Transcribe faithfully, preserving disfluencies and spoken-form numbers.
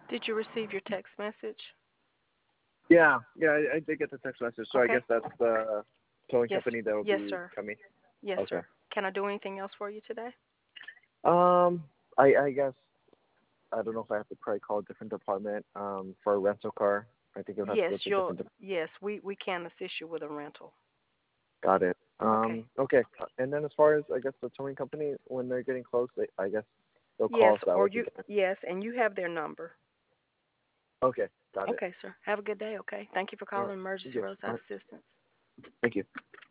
Did you receive your text message? Yeah, yeah, I, I did get the text message, so I Okay. guess that's the towing Yes. company that will Yes, be sir. coming. Yes, Okay. sir. Can I do anything else for you today? Um, I I guess I don't know if I have to probably call a different department um for a rental car. I think you'll have to Yes, go to a you'll. different. De- Yes, we we can assist you with a rental. Got it. Okay. Um, okay. Uh, And then as far as I guess the towing company, when they're getting close, they, I guess they'll call Yes, us that or way. you. Yes, and you have their number. Okay, got it. Okay, sir. Have a good day. Okay. Thank you for All right. calling Emergency Yeah. All Roadside right. Assistance. Thank you.